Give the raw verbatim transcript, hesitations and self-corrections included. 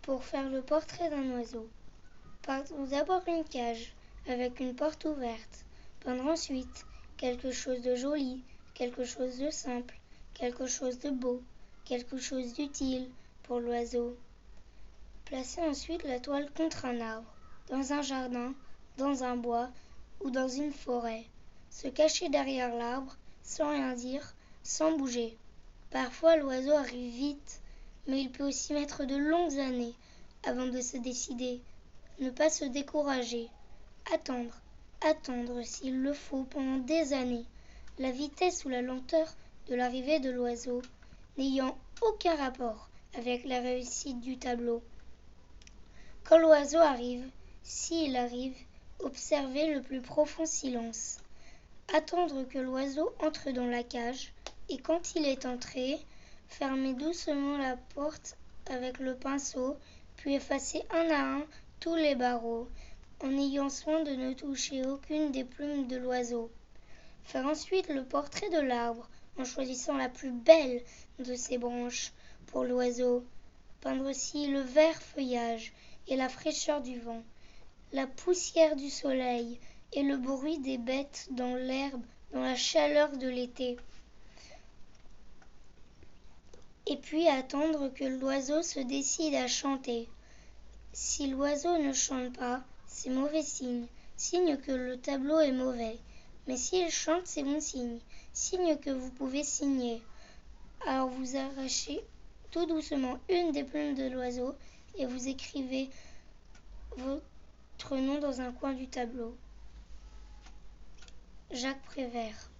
Pour faire le portrait d'un oiseau, partons d'abord une cage avec une porte ouverte. Peindre ensuite quelque chose de joli, quelque chose de simple, quelque chose de beau, quelque chose d'utile pour l'oiseau. Placer ensuite la toile contre un arbre, dans un jardin, dans un bois ou dans une forêt. Se cacher derrière l'arbre, sans rien dire, sans bouger. Parfois l'oiseau arrive vite, mais il peut aussi mettre de longues années avant de se décider. Ne pas se décourager. Attendre, attendre s'il le faut pendant des années. La vitesse ou la lenteur de l'arrivée de l'oiseau n'ayant aucun rapport avec la réussite du tableau. Quand l'oiseau arrive, s'il arrive, observez le plus profond silence. Attendre que l'oiseau entre dans la cage et quand il est entré, fermez doucement la porte avec le pinceau, puis effacez un à un tous les barreaux, en ayant soin de ne toucher aucune des plumes de l'oiseau. Faire ensuite le portrait de l'arbre en choisissant la plus belle de ses branches pour l'oiseau. Peindre aussi le vert feuillage et la fraîcheur du vent, la poussière du soleil et le bruit des bêtes dans l'herbe, dans la chaleur de l'été. Et puis attendre que l'oiseau se décide à chanter. Si l'oiseau ne chante pas, c'est mauvais signe, signe que le tableau est mauvais. Mais s'il chante, c'est bon signe, signe que vous pouvez signer. Alors vous arrachez tout doucement une des plumes de l'oiseau et vous écrivez votre nom dans un coin du tableau. Jacques Prévert.